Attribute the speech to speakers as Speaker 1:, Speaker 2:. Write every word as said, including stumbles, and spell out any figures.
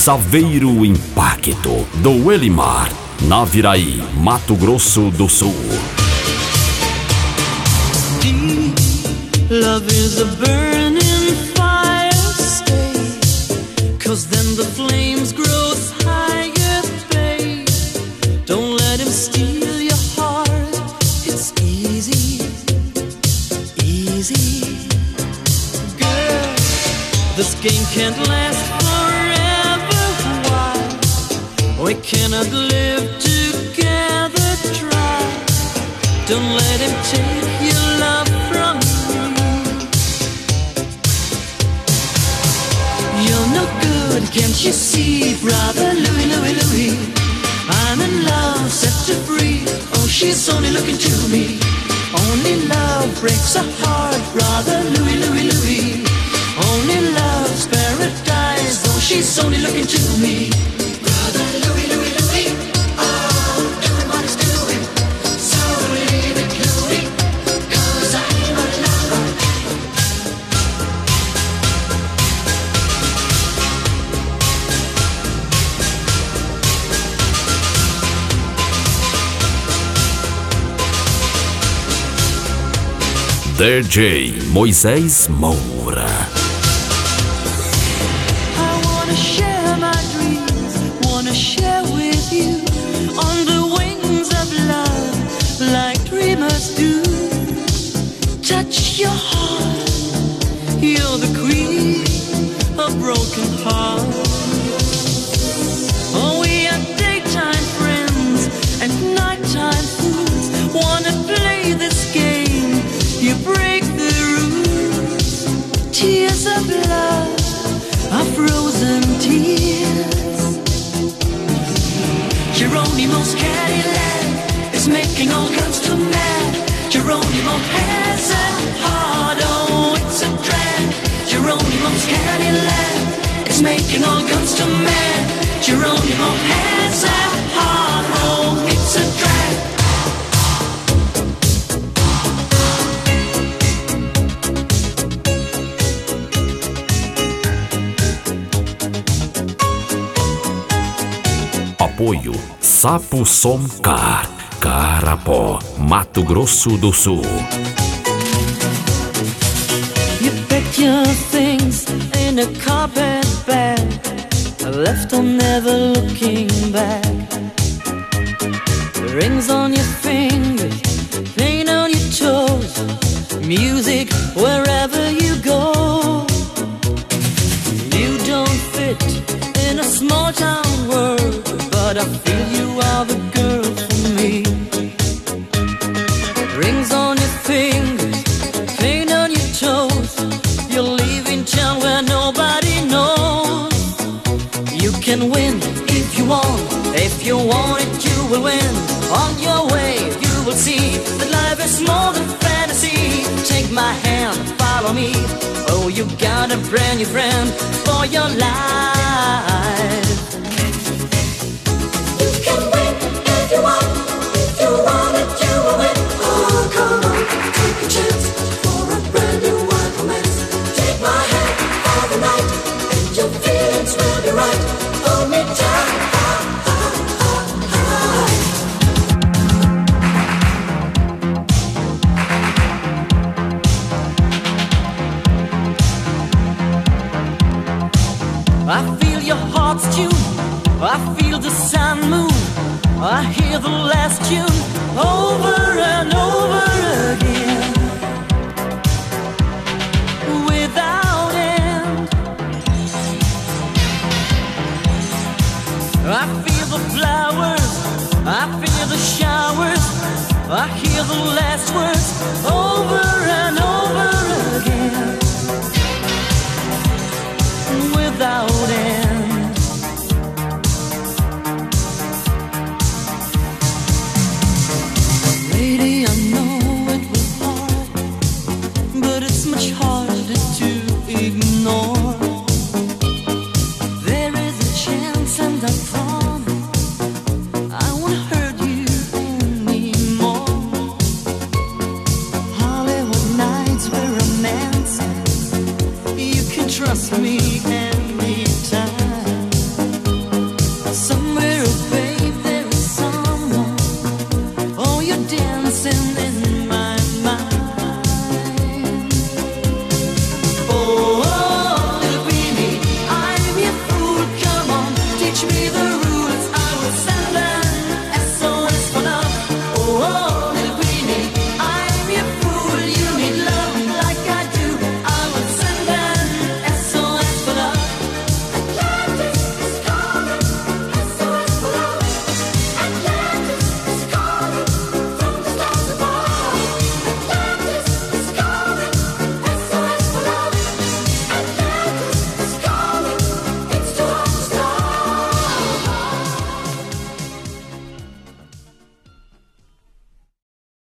Speaker 1: Saveiro Impacto, do Elimar, Naviraí, Mato Grosso do Sul.
Speaker 2: Deep love is a burning fire, stay, 'cause then the flames grow higher, babe. Don't let him steal your heart, it's easy, easy. Girl, this game can't last forever, why? We cannot live together, try. Don't let him take your love from you. You're no good, can't you see, brother Louie, Louie, Louie? I'm in love, set to free. Oh, she's only looking to me. Only love breaks a heart, brother Louie, Louie, Louie. Only love's paradise. Oh, she's only looking to me. Brother Louie, Louie, Louie. Oh, doing what he's doing. So leave it, Louie, 'cause I'm a lover.
Speaker 1: D J Moisés Moura.
Speaker 2: I wanna share my dreams, wanna share with you on the wings of love, like dreamers do. Touch your heart, you're the queen of broken hearts. Oh, we are daytime friends and nighttime fools. Wanna play this game, you break the rules. Tears of love are frozen tears. Geronimo's Cadillac is making all guns to mad. Geronimo has a heart, oh, it's a drag. Geronimo's Cadillac is making all guns to mad. Geronimo has a heart, oh, it's a drag.
Speaker 1: Apoio Sapo Som Car, Carapó, Mato Grosso do Sul.
Speaker 2: You packed your things in a carpet bag, left on never looking back. Rings on your fingers, paint on your toes, music wherever you go. You don't fit in a small town world, but I feel you are the girl for me. Rings on your fingers, paint on your toes. You're leaving town where nobody knows. You can win if you want, if you want it you will win. On your way you will see that life is more than fantasy. Take my hand, follow me. Oh, you got a brand new friend for your life. If you want, if you want it, you will win. Oh, come on, take a chance for a brand new one romance. Take my hand for the night, and your feelings will be right. Hold me tight, ah, ah, ah, ah. I feel your heart's tune, I feel the sun move, I hear the last tune over and over again, without end. I feel the flowers, I feel the showers, I hear the last words